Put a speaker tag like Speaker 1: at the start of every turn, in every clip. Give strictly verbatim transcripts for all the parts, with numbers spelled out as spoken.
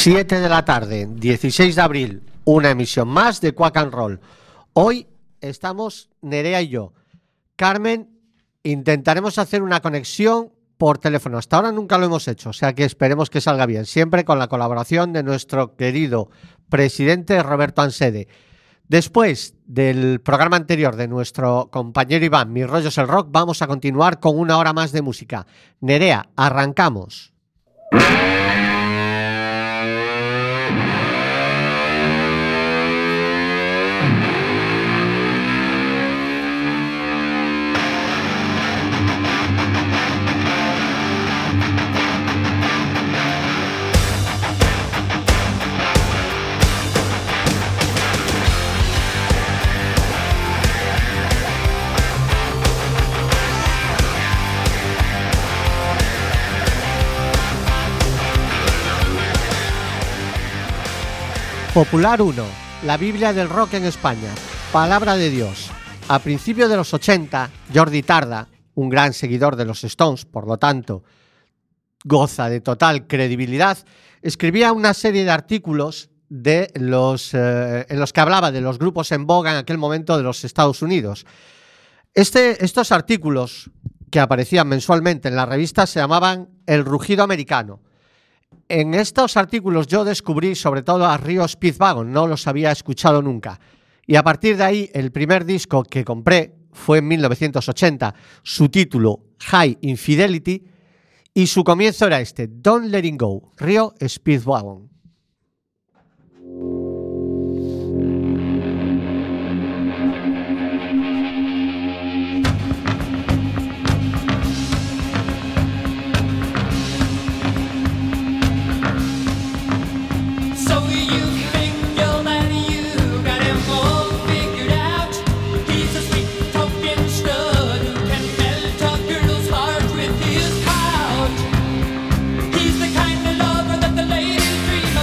Speaker 1: siete de la tarde, dieciséis de abril, una emisión más de Quack and Roll. Hoy estamos Nerea y yo. Carmen, intentaremos hacer una conexión por teléfono. Hasta ahora nunca lo hemos hecho, o sea que esperemos que salga bien. Siempre con la colaboración de nuestro querido presidente Roberto Ansede. Después del programa anterior de nuestro compañero Iván, Mis Rollos el Rock, vamos a continuar con una hora más de música. Nerea, arrancamos. Popular uno, la Biblia del rock en España, palabra de Dios. A principios de los ochenta, Jordi Tarda, un gran seguidor de los Stones, por lo tanto, goza de total credibilidad, escribía una serie de artículos de los, eh, en los que hablaba de los grupos en boga en aquel momento de los Estados Unidos. Este, estos artículos, que aparecían mensualmente en la revista, se llamaban El Rugido Americano. En estos artículos yo descubrí sobre todo a Río Speedwagon, no los había escuchado nunca. Y a partir de ahí, el primer disco que compré fue en mil novecientos ochenta, su título High Infidelity, y su comienzo era este, Don't Let It Go, Río Speedwagon.
Speaker 2: He's the kind of lover that the ladies dream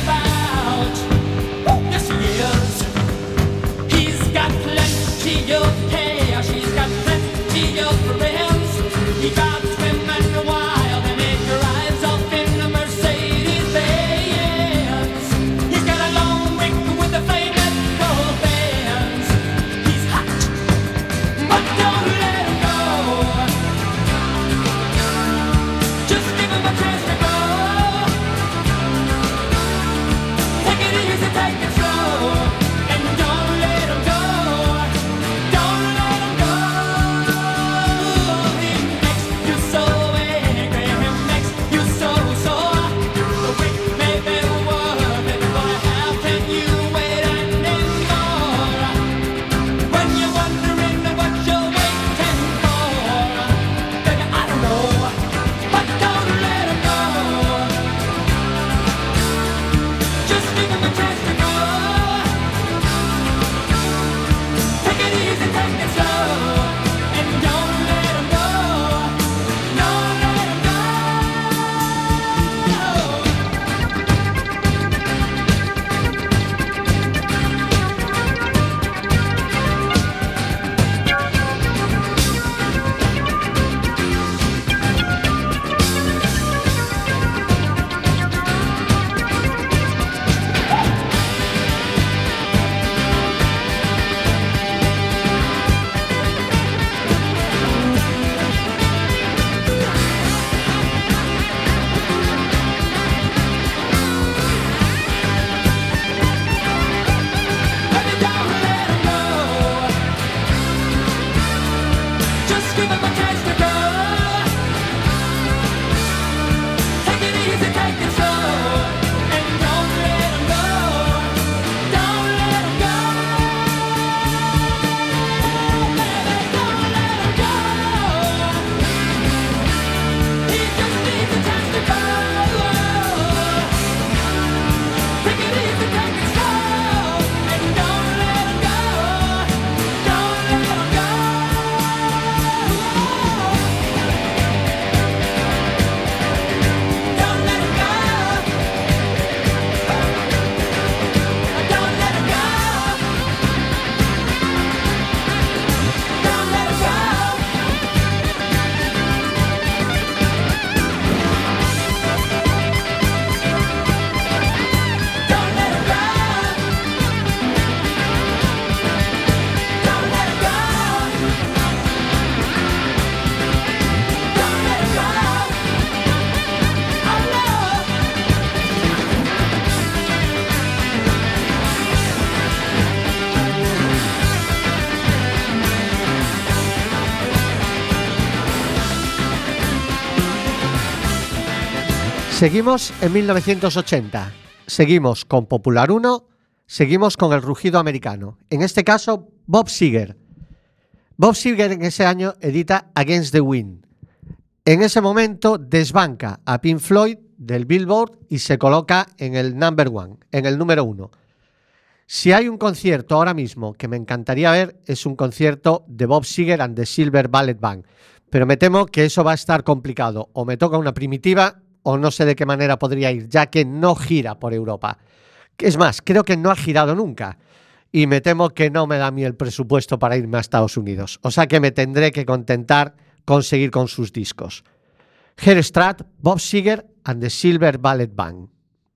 Speaker 1: Seguimos en mil novecientos ochenta, seguimos con Popular uno, seguimos con el rugido americano. En este caso, Bob Seger. Bob Seger en ese año edita Against the Wind. En ese momento desbanca a Pink Floyd del Billboard y se coloca en el number one, en el número uno. Si hay un concierto ahora mismo que me encantaría ver, es un concierto de Bob Seger and the Silver Ballet Band. Pero me temo que eso va a estar complicado. O me toca una primitiva o no sé de qué manera podría ir, ya que no gira por Europa. Es más, creo que no ha girado nunca. Y me temo que no me da a mí el presupuesto para irme a Estados Unidos. O sea que me tendré que contentar con seguir con sus discos. Gere Stratt, Bob Seger and the Silver Ballet Band.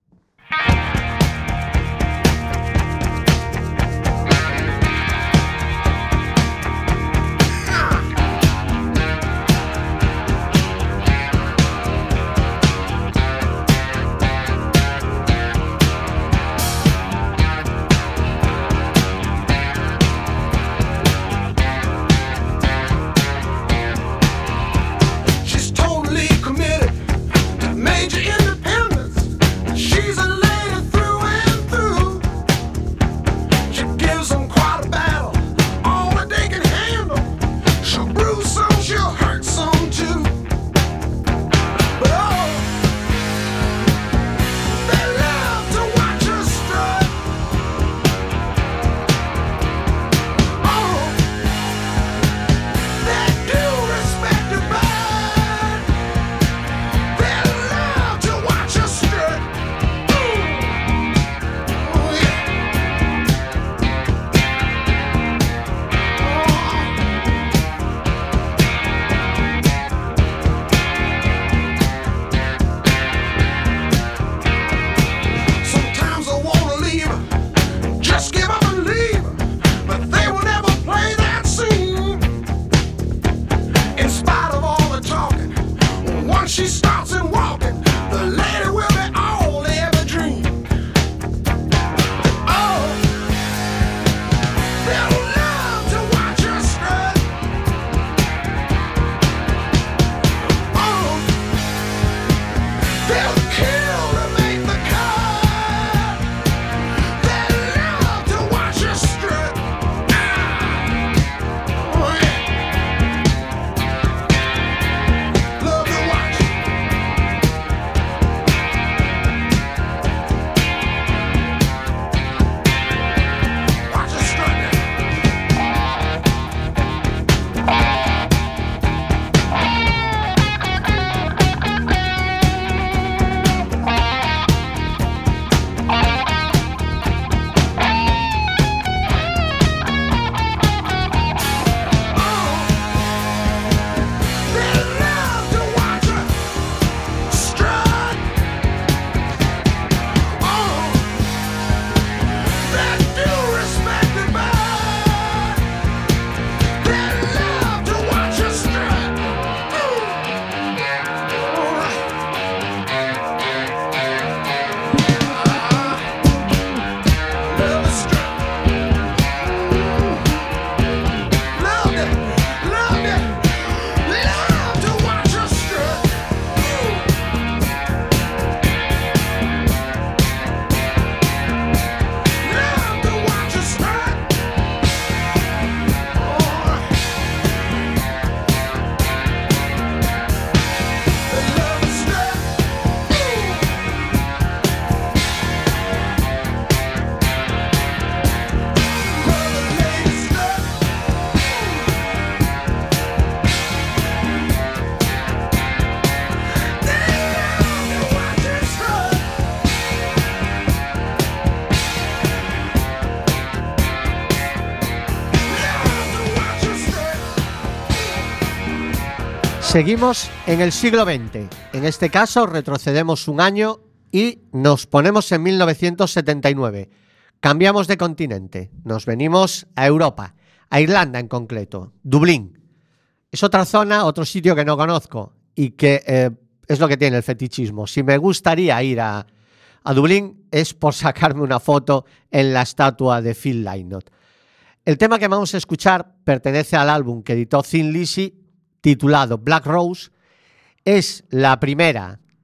Speaker 1: Seguimos en el siglo veinte. En este caso retrocedemos un año y nos ponemos en mil novecientos setenta y nueve. Cambiamos de continente. Nos venimos a Europa, a Irlanda en concreto, Dublín. Es otra zona, otro sitio que no conozco y que eh, es lo que tiene el fetichismo. Si me gustaría ir a, a Dublín es por sacarme una foto en la estatua de Phil Lynott. El tema que vamos a escuchar pertenece al álbum que editó Thin Lizzy, titulado Black Rose. Es la primera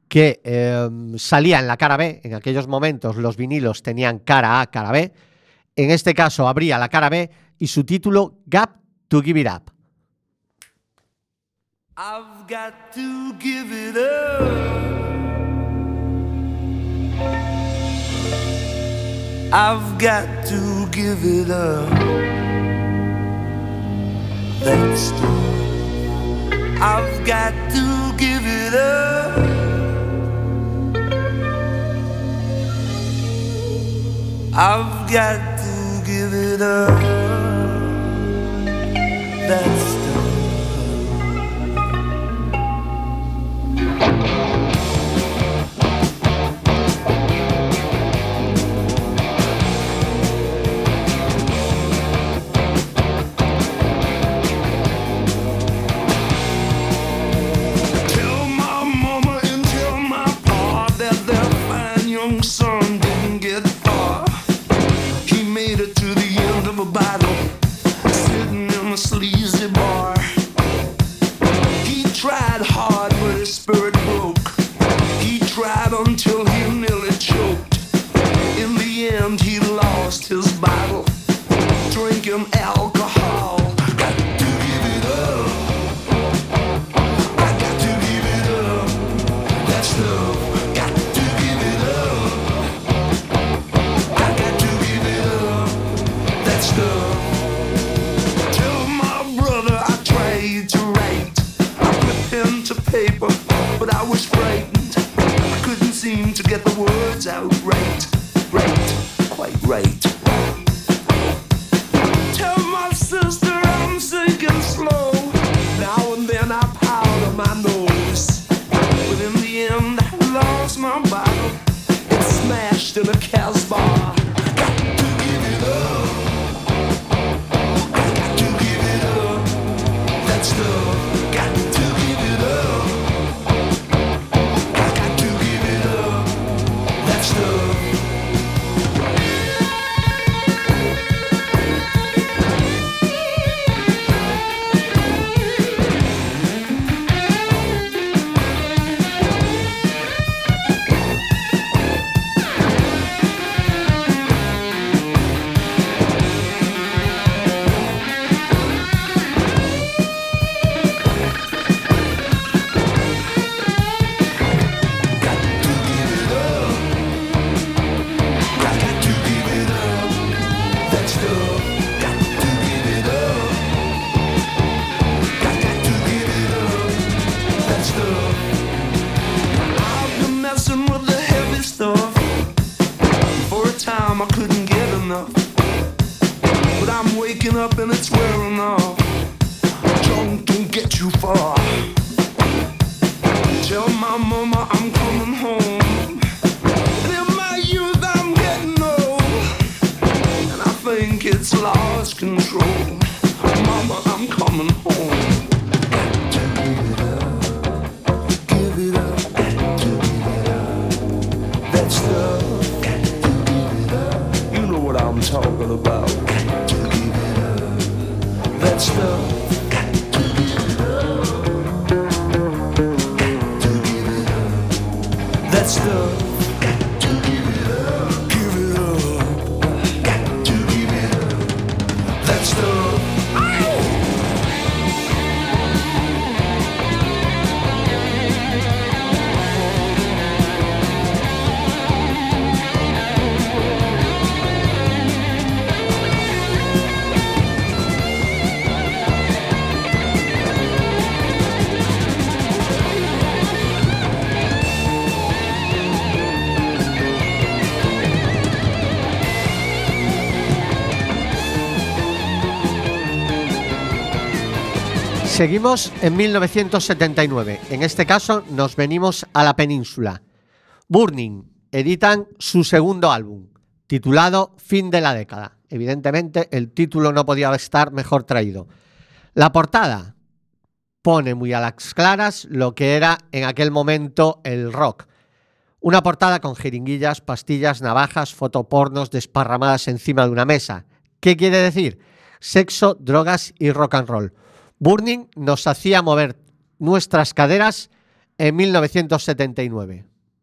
Speaker 1: que eh, salía en la cara B. En aquellos momentos los vinilos tenían cara A, cara B. En este caso abría la cara B y su título, Got to Give It Up.
Speaker 2: I've got to give it up. I've got to give it up. That's true. I've got to give it up. I've got to give it up. That's true. Until he nearly choked. In the end, he lost his battle, drinking alcohol. Got to give it up. I got to give it up. That's love. Got to give it up. I got to give it up. That's love. Tell my brother I tried to write. I put pen to paper, but I was frightened. Couldn't seem to get the words out right, right, quite right. Tell my sister I'm sinking slow. Now and then I powder my nose, but in the end I lost my bottle. It smashed in a Casbah. Got to give it up. I got to give it up. That's love. Got to give it up. I couldn't get enough, but I'm waking up and it's wearing off. Drunk don't get you far. Tell my mama I'm coming home. And in my youth I'm getting old, and I think it's lost control. Mama, I'm coming home. Give it up, give it up. That's love. What I'm talking about. Got to give it up. That's love. Got to give it up. Got to give it up. That's love. Got to give it up. Give it up. Got to give it up. That's love.
Speaker 1: Seguimos en mil novecientos setenta y nueve. En este caso nos venimos a la península. Burning editan su segundo álbum, titulado Fin de la década. Evidentemente el título no podía estar mejor traído. La portada pone muy a las claras lo que era en aquel momento el rock. Una portada con jeringuillas, pastillas, navajas, fotopornos desparramadas encima de una mesa. ¿Qué quiere decir? Sexo, drogas y rock and roll. Burning nos hacía mover nuestras caderas en mil novecientos setenta y nueve.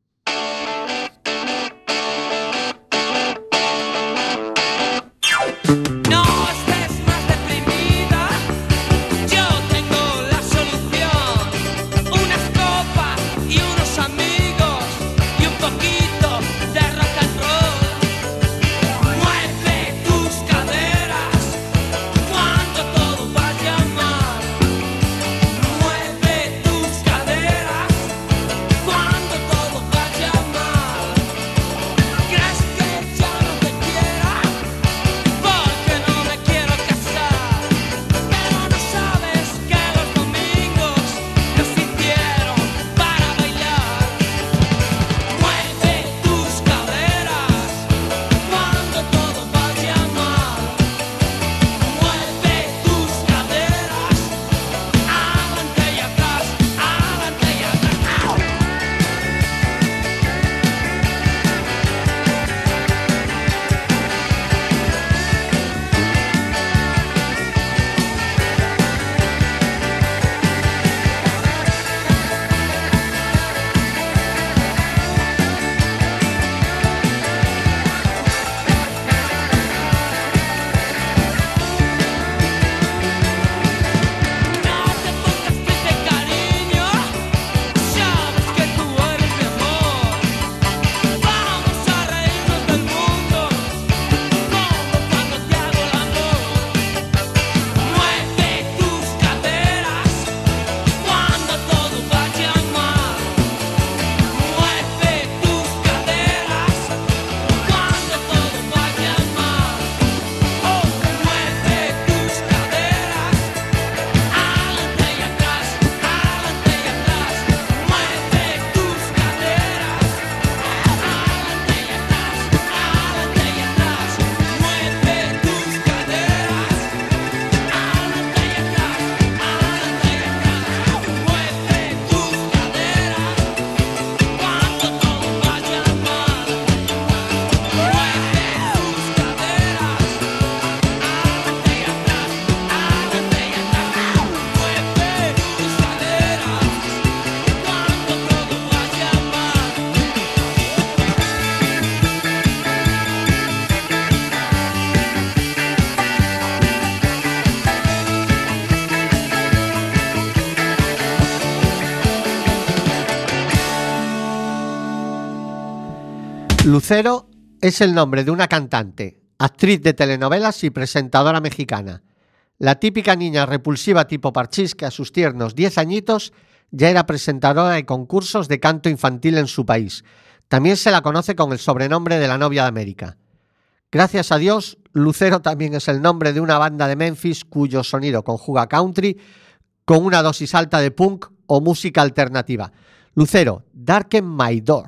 Speaker 1: Lucero es el nombre de una cantante, actriz de telenovelas y presentadora mexicana. La típica niña repulsiva tipo Parchís que a sus tiernos diez añitos ya era presentadora de concursos de canto infantil en su país. También se la conoce con el sobrenombre de la novia de América. Gracias a Dios, Lucero también es el nombre de una banda de Memphis cuyo sonido conjuga country con una dosis alta de punk o música alternativa. Lucero, Darken My Door.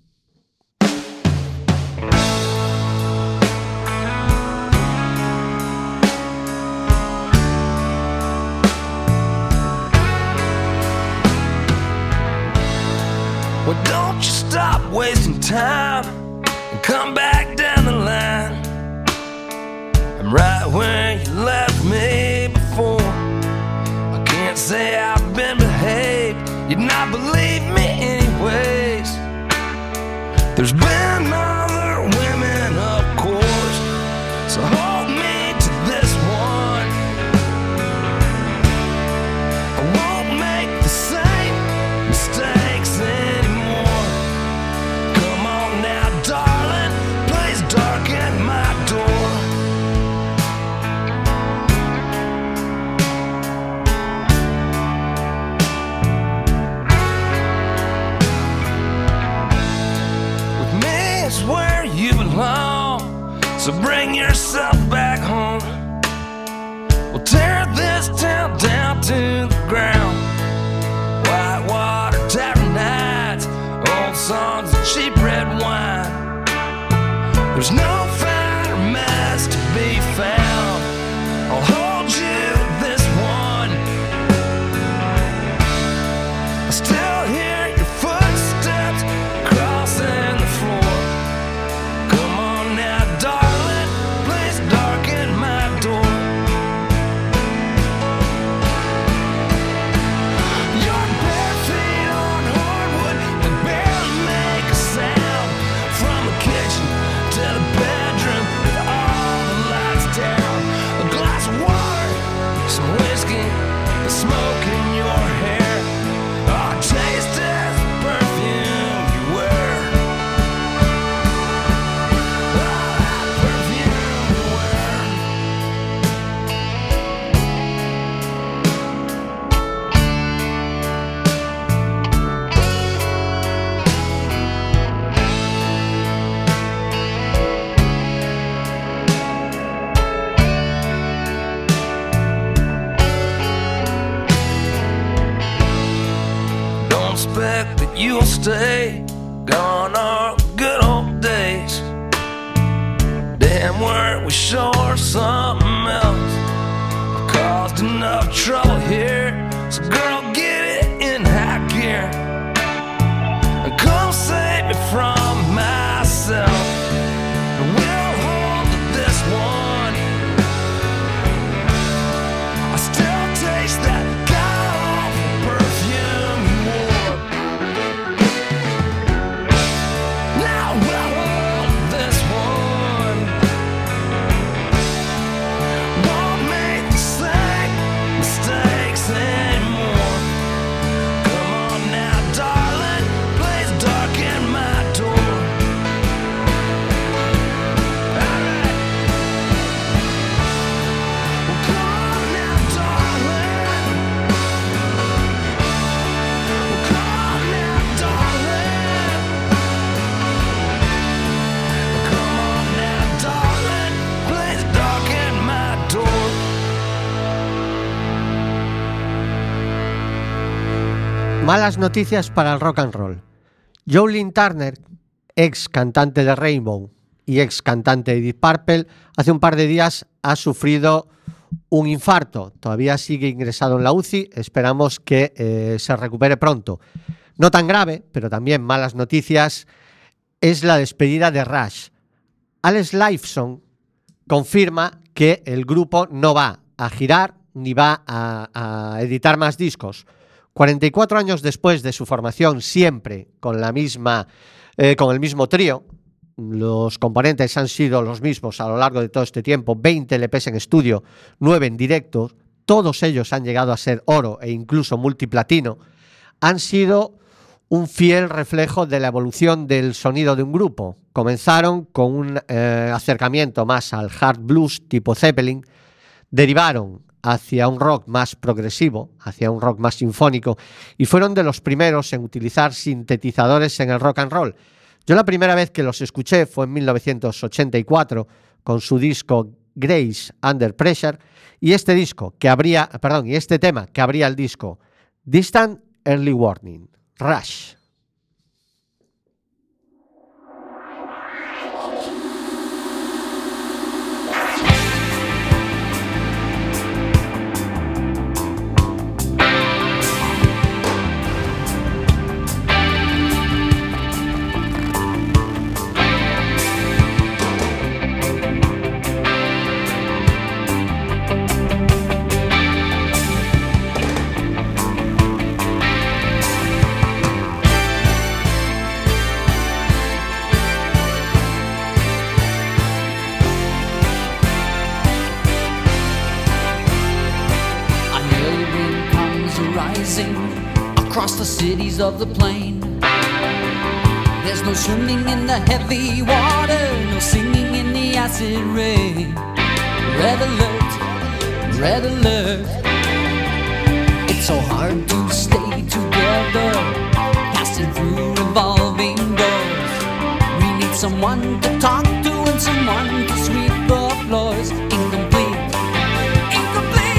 Speaker 2: Well, don't you stop wasting time and come back down the line. I'm right where you left me before. I can't say I've been behaved, you'd not believe me anyways. There's been other women, of course, so hold me to this one. I won't make the same mistakes anymore. Come on now, darling, please darken my door. With me is where you belong, so bring yourself back home. We'll tear this town down to the ground. Whitewater tavern nights, old songs and cheap red wine. There's no finer mess to be found. I'll hold you this one. I still hear your footsteps crossing the floor. Come on now, darling, please darken my door. Your bare feet on we'll stay. Gone are good old days. Damn, weren't we sure something else? I caused enough trouble here, so girl, get it in high gear and come save me from myself. And we'll hold this one. I still taste that god-awful perfume you wore. Now we'll hold this one. Won't make the same mistakes anymore. Come on now, darling, please darken my door. Alright. Well, come on now, darling. Well, come on now, darling. Come on now, darling, please darken my door.
Speaker 1: Malas noticias para el rock and roll. Joe Lynn Turner, ex cantante de Rainbow y ex cantante de Deep Purple, hace un par de días ha sufrido un infarto. Todavía sigue ingresado en la U C I. Esperamos que eh, se recupere pronto. No tan grave, pero también malas noticias, es la despedida de Rush. Alex Lifeson confirma que el grupo no va a girar ni va a, a editar más discos. cuarenta y cuatro años después de su formación, siempre con la misma, eh, con el mismo trío, los componentes han sido los mismos a lo largo de todo este tiempo, veinte L Pes en estudio, nueve en directo, todos ellos han llegado a ser oro e incluso multiplatino, han sido un fiel reflejo de la evolución del sonido de un grupo. Comenzaron con un eh, acercamiento más al hard blues tipo Zeppelin, derivaron hacia un rock más progresivo, hacia un rock más sinfónico, y fueron de los primeros en utilizar sintetizadores en el rock and roll. Yo la primera vez que los escuché fue en mil novecientos ochenta y cuatro con su disco Grace Under Pressure, y este disco que abría, perdón, y este tema que abría el disco Distant Early Warning, Rush.
Speaker 3: Across the cities of the plain, there's no swimming in the heavy water, no singing in the acid rain. Red alert, red alert. It's so hard to stay together, passing through revolving doors. We need someone to talk to and someone to sweep the floors. Incomplete, incomplete.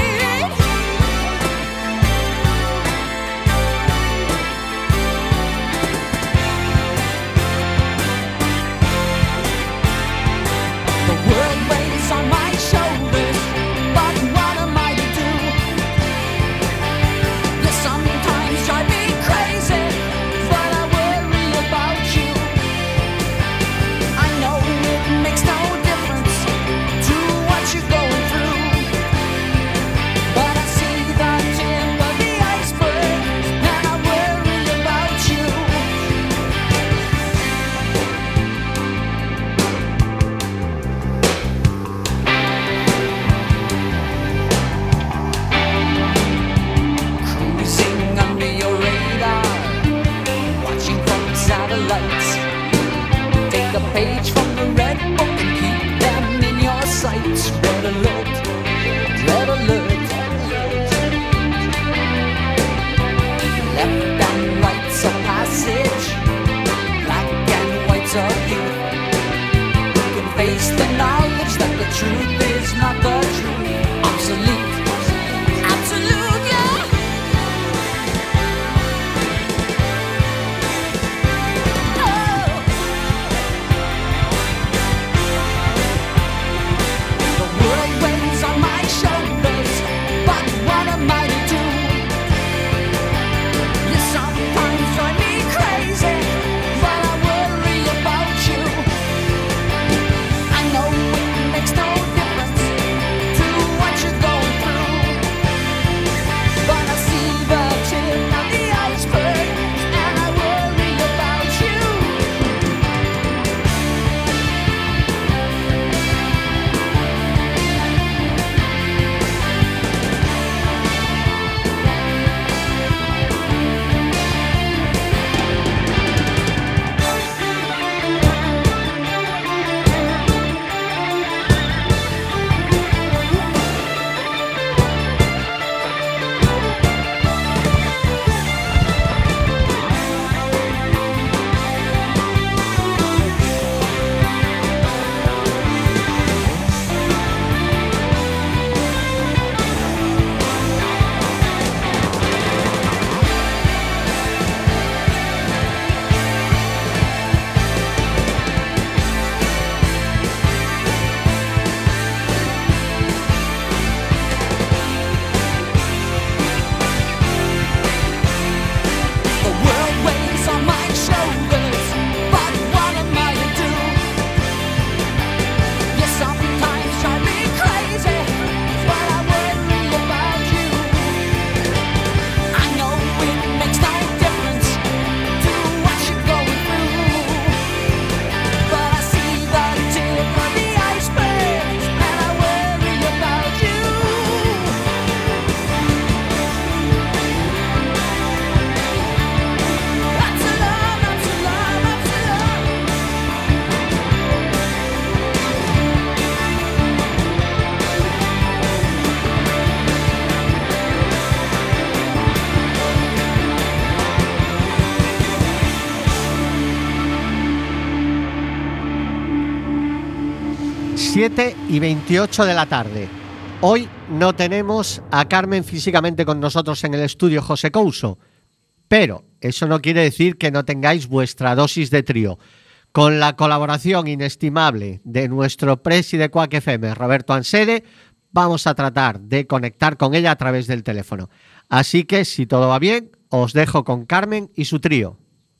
Speaker 1: siete y veintiocho de la tarde. Hoy no tenemos a Carmen físicamente con nosotros en el estudio José Couso, pero eso no quiere decir que no tengáis vuestra dosis de trío. Con la colaboración inestimable de nuestro presi de Quack F M, Roberto Ansede, vamos a tratar de conectar con ella a través del teléfono. Así que, si todo va bien, os dejo con Carmen y su trío.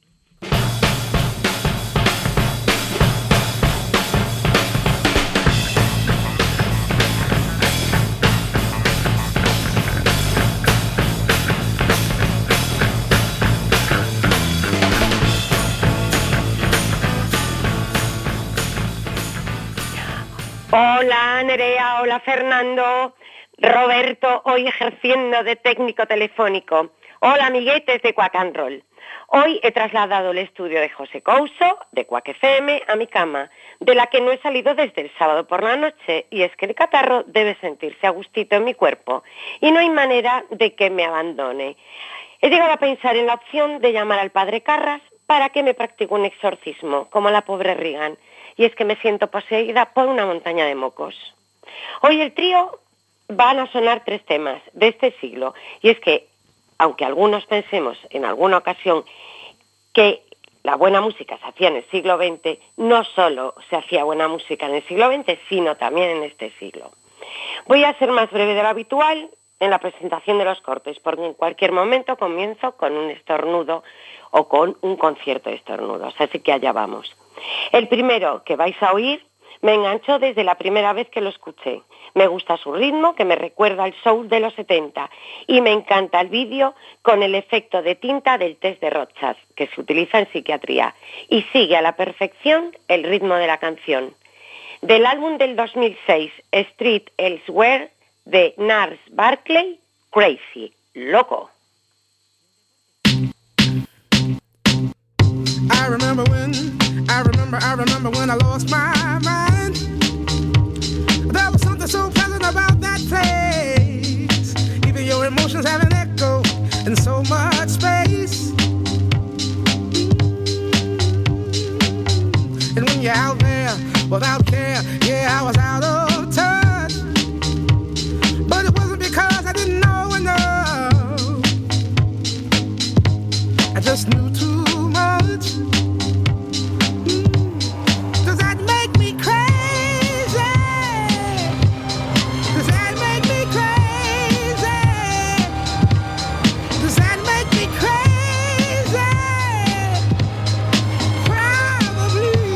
Speaker 4: Hola Nerea, hola Fernando, Roberto, hoy ejerciendo de técnico telefónico. Hola amiguetes de Quack and Roll. Hoy he trasladado el estudio de José Couso, de Quack F M, a mi cama, de la que no he salido desde el sábado por la noche, y es que el catarro debe sentirse a gustito en mi cuerpo, y no hay manera de que me abandone. He llegado a pensar en la opción de llamar al padre Carras para que me practique un exorcismo, como la pobre Regan, y es que me siento poseída por una montaña de mocos. Hoy el trío van a sonar tres temas de este siglo, y es que, aunque algunos pensemos en alguna ocasión que la buena música se hacía en el siglo veinte, no solo se hacía buena música en el siglo veinte, sino también en este siglo. Voy a ser más breve de lo habitual en la presentación de los cortes, porque en cualquier momento comienzo con un estornudo o con un concierto de estornudos, así que allá vamos. El primero que vais a oír me enganchó desde la primera vez que lo escuché. Me gusta su ritmo, que me recuerda al soul de los setenta, y me encanta el vídeo con el efecto de tinta del test de Rorschach, que se utiliza en psiquiatría, y sigue a la perfección el ritmo de la canción. Del álbum del dos mil seis, Street Elsewhere, de Gnarls Barkley, Crazy, loco.
Speaker 5: I remember when, I remember, I remember when I lost my mind. There was something so pleasant about that place. Even your emotions have an echo in so much space. And when you're out there without care, yeah, I was out of touch. But it wasn't because I didn't know enough. I just knew too much. Does that make me crazy? Does that make me crazy? Does that make me crazy? Probably.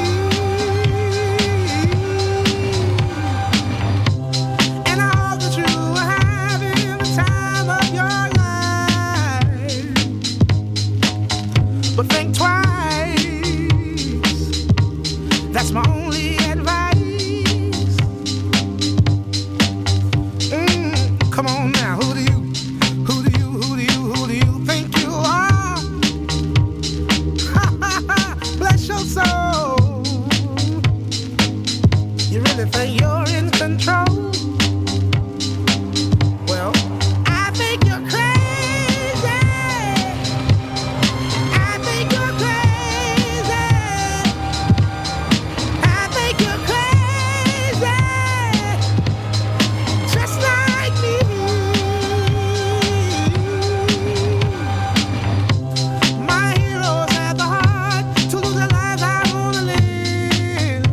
Speaker 5: And I hope that you are having the time of your life. But think twice. That's my only advice. Mm, come on now, who do you, who do you, who do you, who do you think you are? Ha ha ha, bless your soul. You really think you're in control? Well, I think you're crazy. I think you're crazy. I think you're crazy, just like me. My heroes had the heart to lose their lives. I wanna live,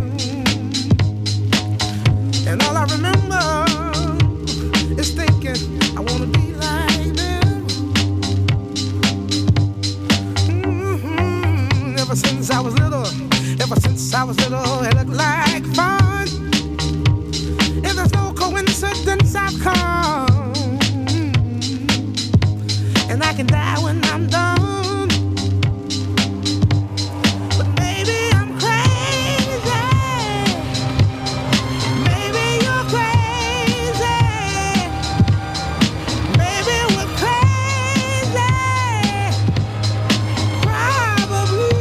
Speaker 5: and all I remember is thinking I wanna be like them. Mm-hmm. Ever since I was little. Ever since I was little, it looked like fun. If there's no coincidence, I've come, and I can die when I'm done. But maybe I'm crazy. Maybe you're crazy. Maybe we're crazy. Probably.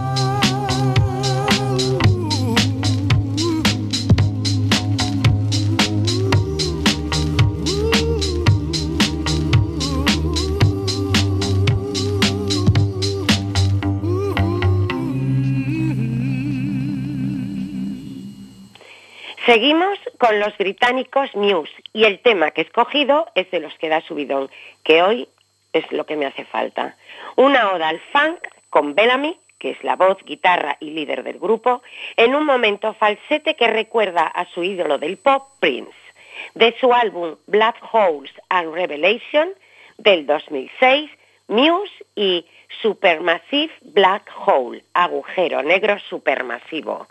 Speaker 5: Ooh.
Speaker 4: Seguimos con los británicos Muse y el tema que he escogido es de los que da subidón, que hoy es lo que me hace falta. Una oda al funk con Bellamy, que es la voz, guitarra y líder del grupo, en un momento falsete que recuerda a su ídolo del pop, Prince, de su álbum Black Holes and Revelation del dos mil seis, Muse y Supermassive Black Hole, agujero negro supermasivo.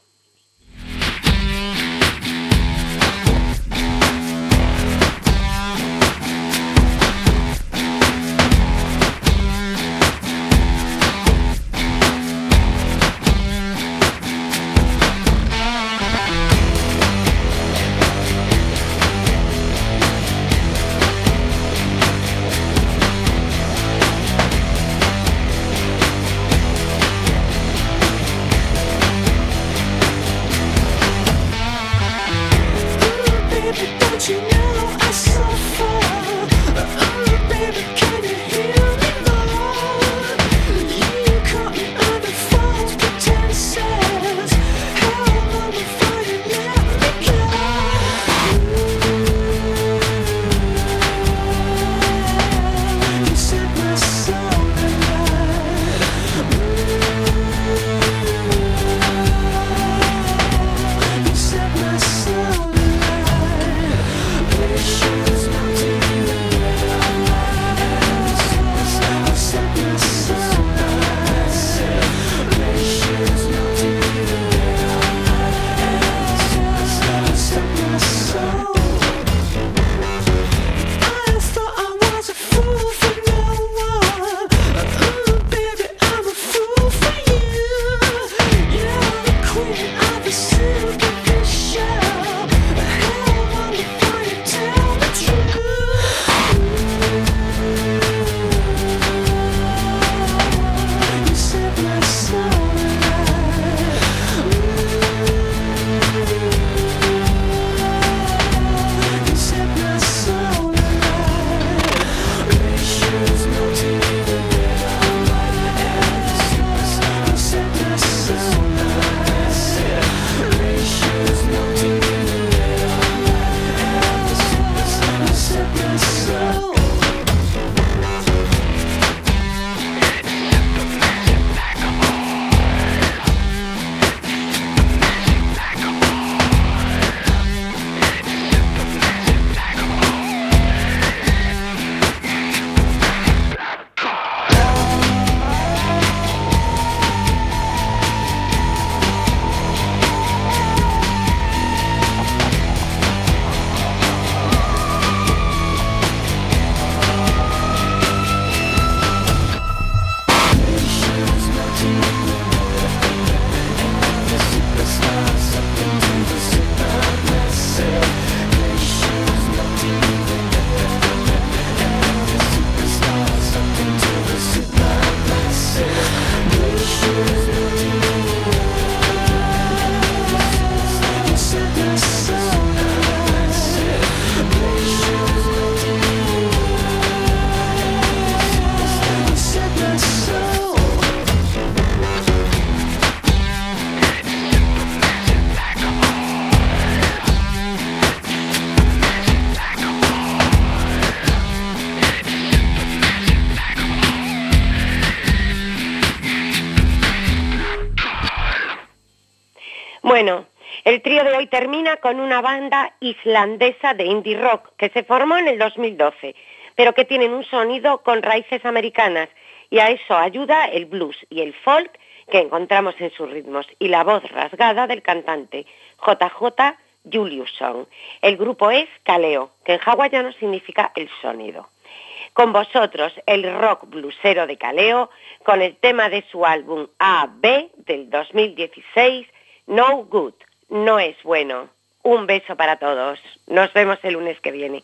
Speaker 4: Bueno, el trío de hoy termina con una banda islandesa de indie rock que se formó en el dos mil doce, pero que tienen un sonido con raíces americanas y a eso ayuda el blues y el folk que encontramos en sus ritmos y la voz rasgada del cantante J J Juliusson. El grupo es Kaleo, que en hawaiano significa el sonido. Con vosotros el rock bluesero de Kaleo con el tema de su álbum A B del dos mil dieciséis, No Good, no es bueno. Un beso para todos. Nos vemos el lunes que viene.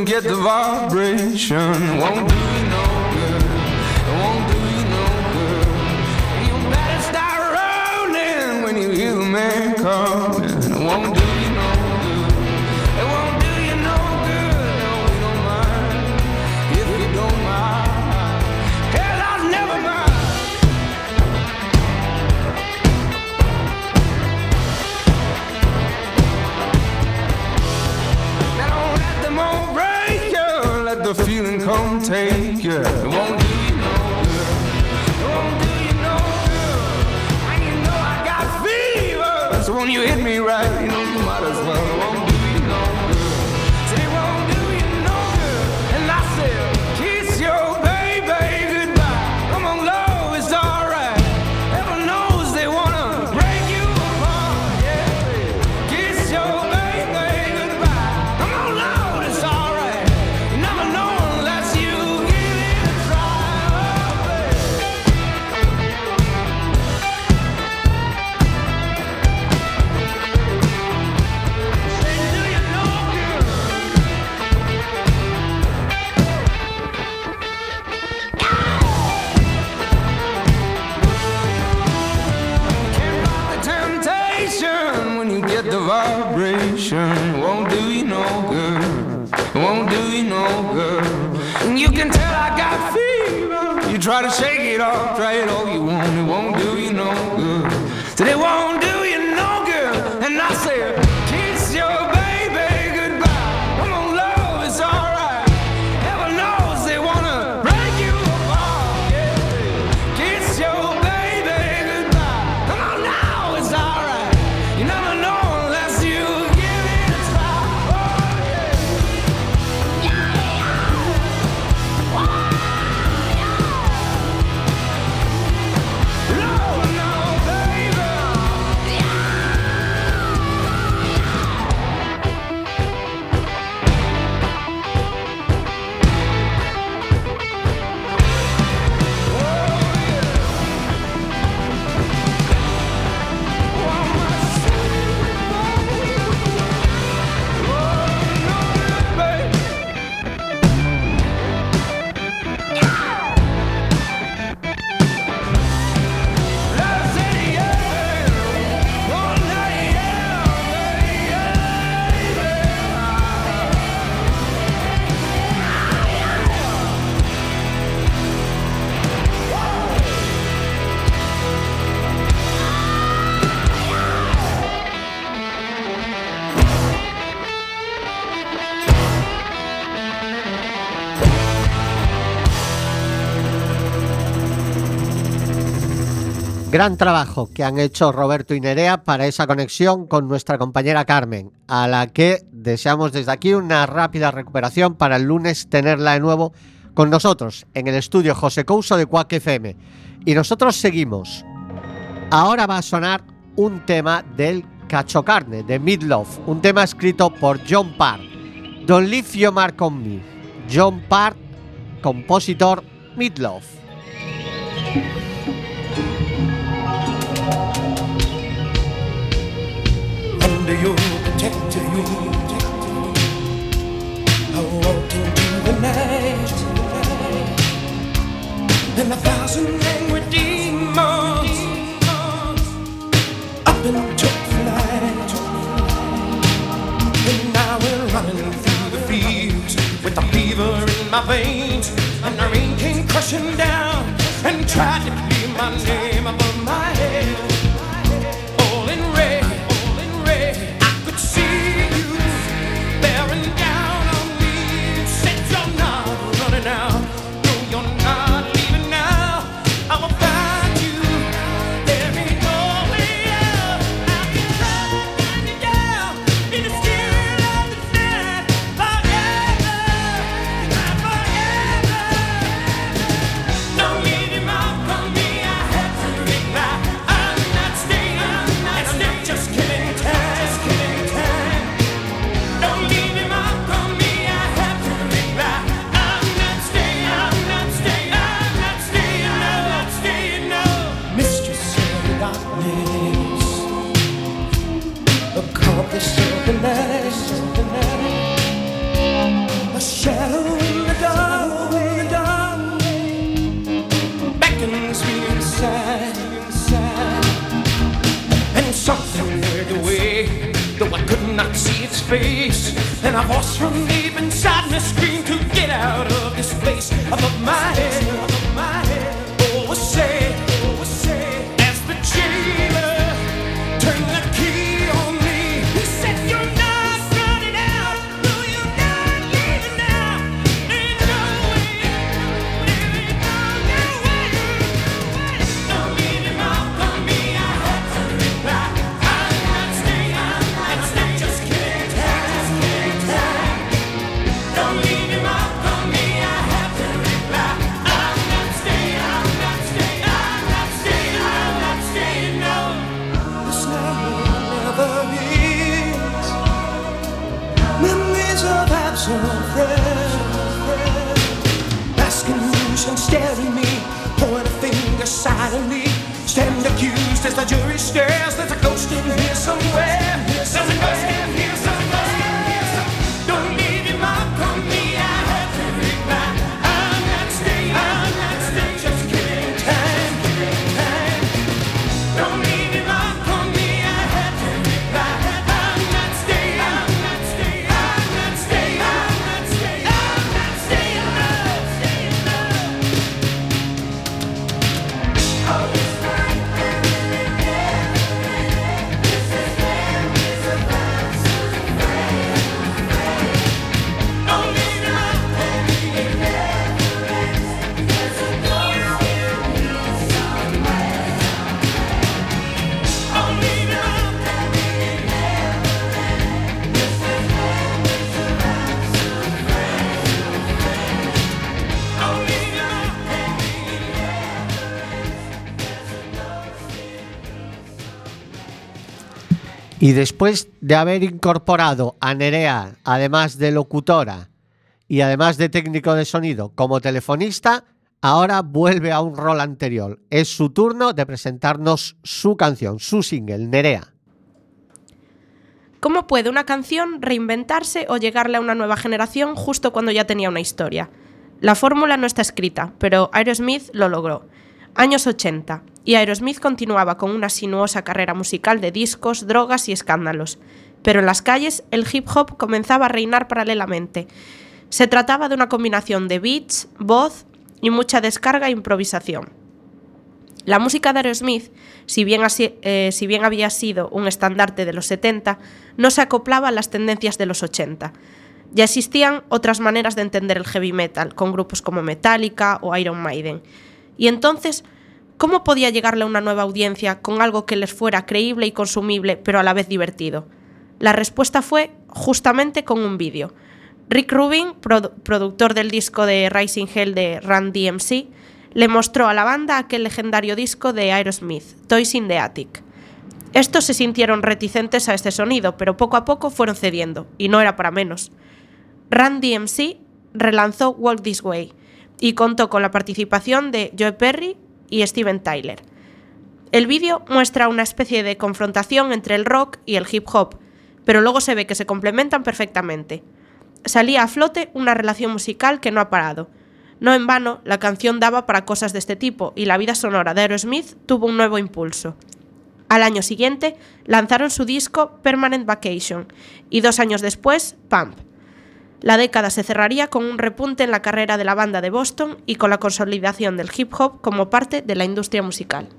Speaker 6: get the vibration. It won't do you no good. It won't do you no good. And you better start rolling when you hear the man coming. It won't do you no good. It won't do you no good. No, we don't mind if you don't mind. Hell, I'll never mind. Let the feeling come take you. It won't do you no good. It won't do you no good. When you know I got fever, so when you hit me right, you know you might as well. It won't do you no good. Say it won't do you no good. And I said, kiss your baby goodbye. Come on, love, it's alright. Heaven knows they wanna break you apart. Yeah, kiss your baby goodbye. Come on, love, it's alright. You never know unless you give it a try. Oh, baby. Say, do you know good? Can't fight the temptation when you get the vibration. It won't do you no good. It won't do you no good. And you can tell I got fever. You try to shake it off, try it all you want. It won't do you no good. Said it won't do you no good. And I said, kiss your baby goodbye. Come on, love, it's alright. Heaven knows they wanna break you apart. Yeah. Kiss your baby goodbye. Come on now, it's alright. You never know unless you give it a try. Oh, yeah. No, no, baby.
Speaker 1: Gran trabajo que han hecho Roberto y Nerea para esa conexión con nuestra compañera Carmen, a la que deseamos desde aquí una rápida recuperación para el lunes tenerla de nuevo con nosotros en el estudio José Couso de Quack F M. Y nosotros seguimos. Ahora va a sonar un tema del Cacho Carne, de Meatloaf, un tema escrito por John Parr. Don't Leave Your Mark on Me. John Parr, compositor Meatloaf.
Speaker 7: Under your protective wing, I walked into the night, and a thousand angry demons up and took flight. And now we're running through the fields with the fever in my veins, and the rain came crushing down and tried to clear my name above my head. All in red, all in red, I could see you bearing down on me. Said you're not running out, no, you're not leaving now. I will find you. There ain't no way out. I'll be tracking you down in the still of the night. Forever, not forever. Don't leave your mark on me. I had to ignite. not see its face. And a voice from deep inside me screamed to get out of this place. Above my head, above my head. Oh, was sad, oh, was sad. As the jailer turned the key on me, he said, "You're not running out. No, you're not leaving now. There's no way. There ain't no, no way. Don't leave him out on me." I had to reply, "I'm not staying. I'm not staying. Just kidding time, just kidding time. Don't leave him out on me." I had to reply, "I'm not staying. I'm not staying. I'm not staying. I'm not staying. No, this never is. Memories of absent friends, asking who's and staring me, point a finger silently, stand accused as the jury stares. There's a ghost in here somewhere. There's a ghost in here somewhere. Don't leave him out on me. I had to reply, "I'm not staying. I'm not staying. Just kidding time, kidding time. Don't leave him out on me." I had to reply, "I'm not staying. I'm not staying. I'm not staying. I'm not staying. I'm not staying. No, staying no." Oh, this night I'm really dead. This is memories of us. Don't leave him out on me. There's a ghost in here somewhere. Don't leave him out on me. This is memories of us. Don't leave him out on me.
Speaker 1: Y después de haber incorporado a Nerea, además de locutora y además de técnico de sonido, como telefonista, ahora vuelve a un rol anterior. Es su turno de presentarnos su canción, su single, Nerea.
Speaker 8: ¿Cómo puede una canción reinventarse o llegarle a una nueva generación justo cuando ya tenía una historia? La fórmula no está escrita, pero Aerosmith lo logró. Años ochenta, y Aerosmith continuaba con una sinuosa carrera musical de discos, drogas y escándalos. Pero en las calles el hip hop comenzaba a reinar paralelamente. Se trataba de una combinación de beats, voz y mucha descarga e improvisación. La música de Aerosmith, si bien, así, eh, si bien había sido un estandarte de los setenta, no se acoplaba a las tendencias de los ochenta. Ya existían otras maneras de entender el heavy metal, con grupos como Metallica o Iron Maiden. Y entonces, ¿cómo podía llegarle a una nueva audiencia con algo que les fuera creíble y consumible, pero a la vez divertido? La respuesta fue justamente con un vídeo. Rick Rubin, produ- productor del disco de Rising Hell de Run D M C, le mostró a la banda aquel legendario disco de Aerosmith, Toys in the Attic. Estos se sintieron reticentes a este sonido, pero poco a poco fueron cediendo, y no era para menos. Run D M C relanzó Walk This Way y contó con la participación de Joe Perry y Steven Tyler. El vídeo muestra una especie de confrontación entre el rock y el hip hop, pero luego se ve que se complementan perfectamente. Salía a flote una relación musical que no ha parado. No en vano, la canción daba para cosas de este tipo y la vida sonora de Aerosmith tuvo un nuevo impulso. Al año siguiente lanzaron su disco Permanent Vacation y dos años después, Pump. La década se cerraría con un repunte en la carrera de la banda de Boston y con la consolidación del hip hop como parte de la industria musical.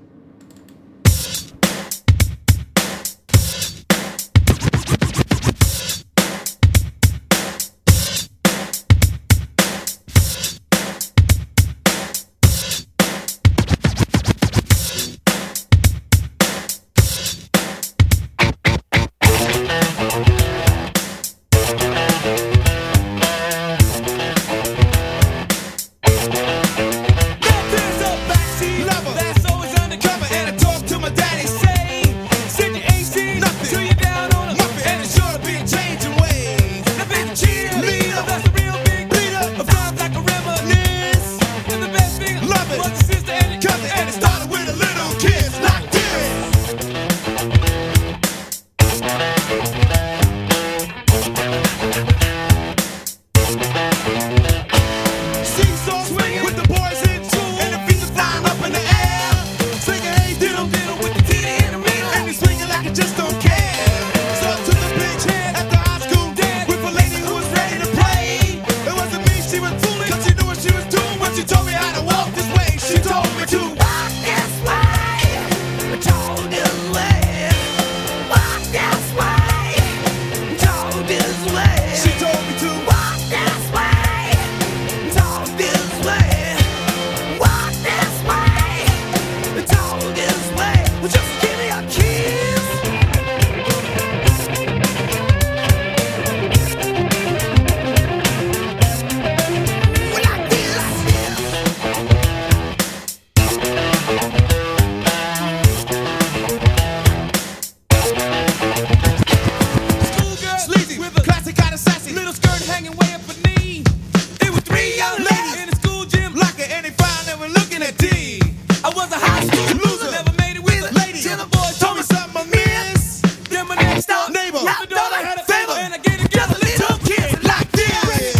Speaker 2: There's a backseat lover that's always undercover.
Speaker 5: they got a sassy little skirt hanging way up her knee. It was three young ladies in the school gym locker, and they found they were looking at D. I was a high school loser, never made it with a lady. Till the boys told me something I miss. Then my next door neighbor, my daughter had a favor, and I gave it just a little kiss like this.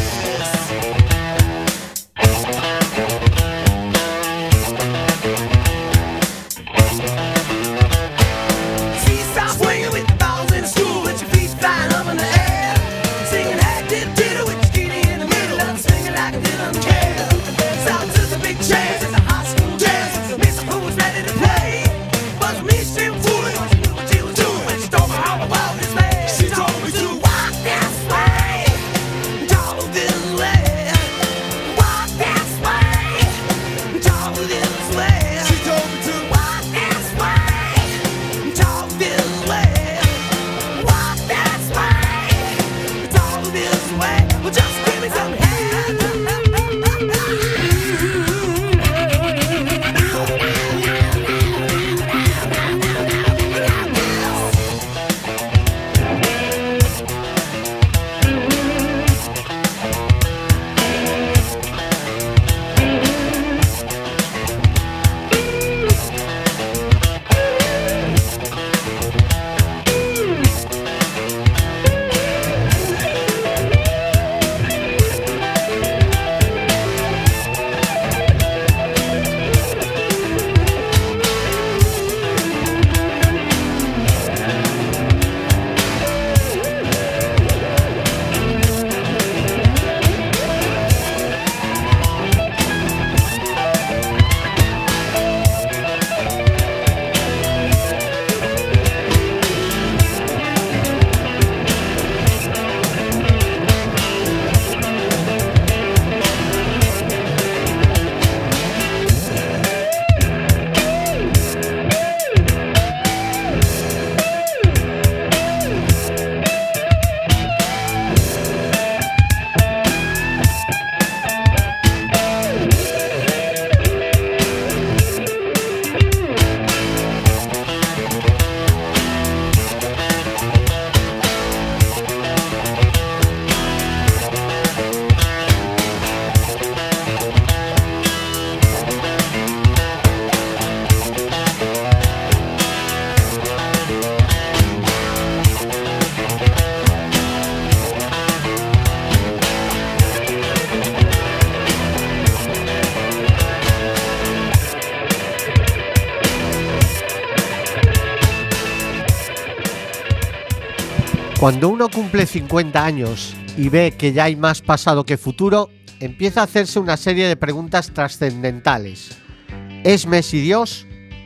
Speaker 1: Cuando uno cumple cincuenta años y ve que ya hay más pasado que futuro, empieza a hacerse una serie de preguntas trascendentales. ¿Es Messi Dios?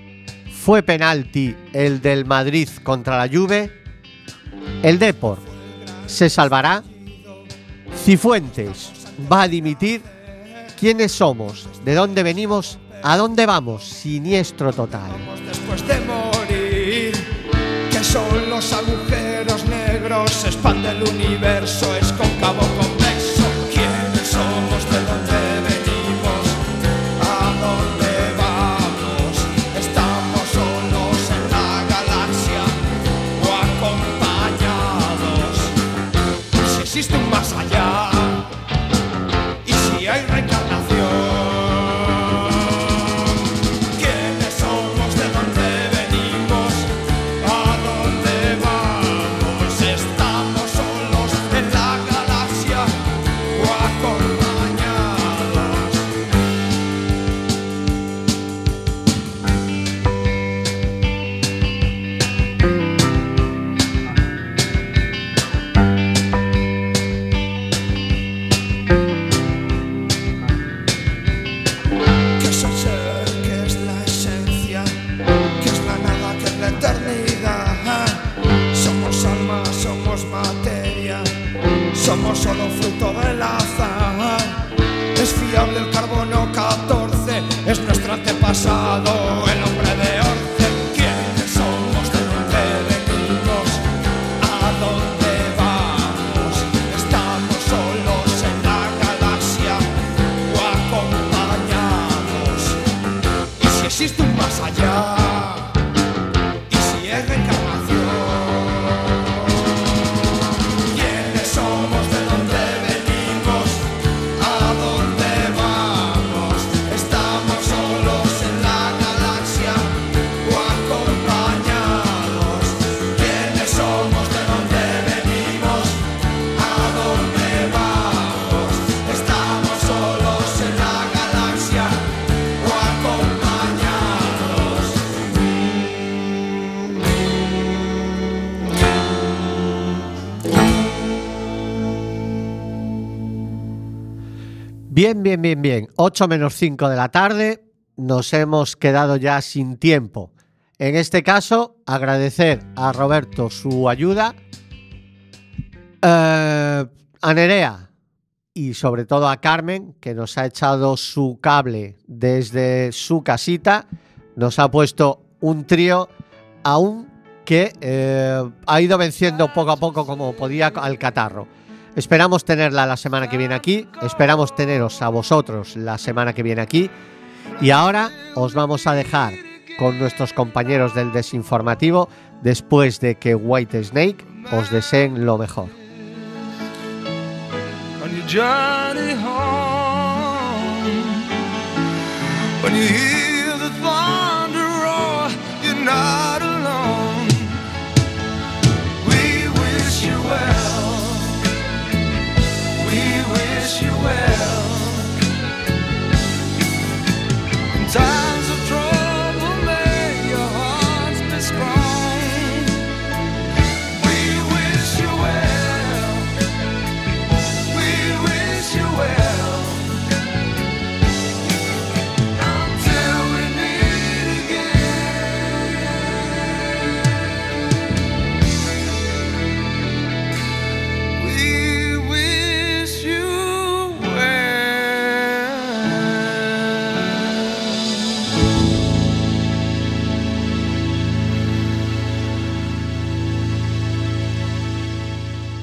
Speaker 1: ¿Fue penalti el del Madrid contra la Juve? ¿El Depor se salvará? ¿Cifuentes va a dimitir? ¿Quiénes somos? ¿De dónde venimos? ¿A dónde vamos? Siniestro total.
Speaker 7: Después de morir, que son los agujeros negros, se expande el universo, es cóncavo convexo. ¿Quiénes somos? ¿De dónde venimos? ¿A dónde vamos? ¿Estamos solos en la galaxia o acompañados? ¿Y si existe un más allá? ¿Y si hay reencarnación? Somos solo fruto del azar. Es fiable el carbono catorce, es nuestro antepasado, el hombre de Orce. ¿Quiénes somos? ¿De dónde venimos? ¿A dónde vamos? ¿Estamos solos en la galaxia o acompañados? ¿Y si existe un más allá? ¿Y si es reencarnación? ¿Quiénes somos?
Speaker 1: Bien, bien, bien, bien. ocho menos cinco de la tarde. Nos hemos quedado ya sin tiempo. En este caso, agradecer a Roberto su ayuda, eh, a Nerea y sobre todo a Carmen, que nos ha echado su cable desde su casita. Nos ha puesto un trío aún que eh, ha ido venciendo poco a poco como podía al catarro. Esperamos tenerla la semana que viene aquí, esperamos teneros a vosotros la semana que viene aquí, y ahora os vamos a dejar con nuestros compañeros del desinformativo después de que White Snake os deseen lo mejor.
Speaker 6: On your journey home, when you hear the thunder roar, you know